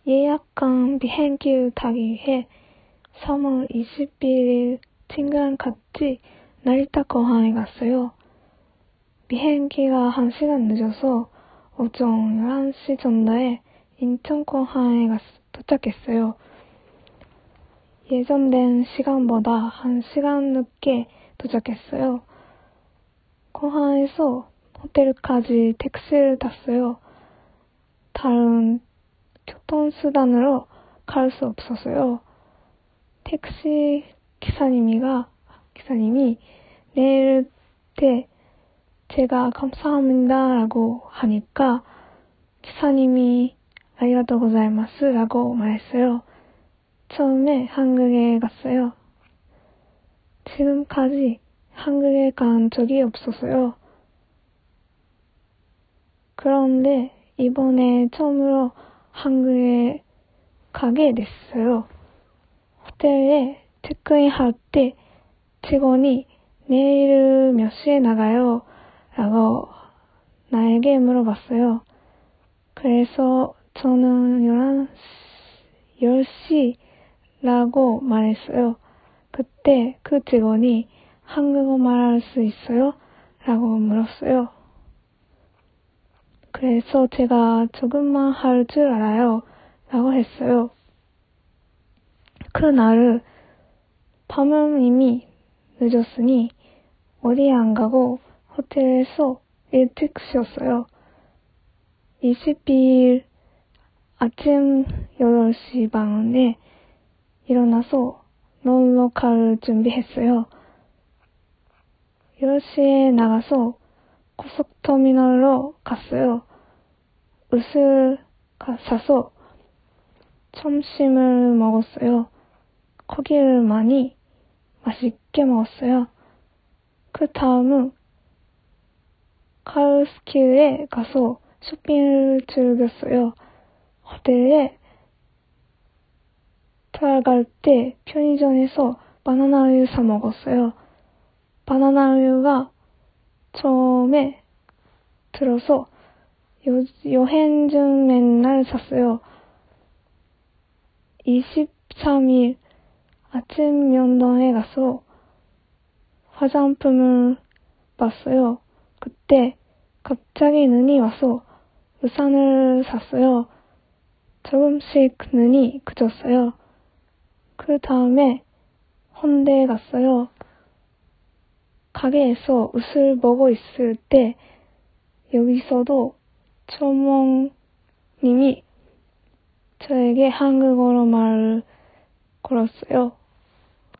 예약한 비행기를 타기 위해 3월 21일 친구랑 같이 나리타 공항에 갔어요. 비행기가 1시간 늦어서 오전 11시 정도에 인천공항에 도착했어요. 예정된 시간보다 1시간 늦게 도착했어요. 공항에서 호텔까지 택시를 탔어요. 다른 교통수단으로 갈 수 없었어요. 택시 기사님이 내릴 때 제가 감사합니다 라고 하니까 기사님이 아리가또 고자이마스 라고 말했어요. 처음에 한국에 갔어요. 지금까지 한국에 간 적이 없었어요. 그런데 이번에 처음으로 한국에 가게 됐어요. 호텔에 체크인 할 때 직원이 내일 몇 시에 나가요? 라고 나에게 물어봤어요. 그래서 저는 10시라고 말했어요. 그때 그 직원이 한국어 말할 수 있어요? 라고 물었어요. 그래서 제가 조금만 할 줄 알아요. 라고 했어요. 그날은 밤은 이미 늦었으니 어디 안 가고 호텔에서 일찍 쉬었어요. 22일 아침 8시 반에 일어나서 놀러 갈 준비했어요. 10시에 나가서 고속터미널로 갔어요. 옷을 사서 점심을 먹었어요. 고기를 많이 맛있게 먹었어요. 그 다음은 가로수길에 가서 쇼핑을 즐겼어요. 호텔에 들어갈 때 편의점에서 바나나우유 사 먹었어요. 바나나우유가 처음에 들어서 여행 중 맨날 샀어요. 23일 아침 명동에 가서 화장품을 봤어요. 그때 갑자기 눈이 와서 우산을 샀어요. 조금씩 눈이 그쳤어요. 그 다음에 홍대에 갔어요. 가게에서 옷을 보고 있을 때 여기서도 초몽님이 저에게 한국어로 말을 걸었어요.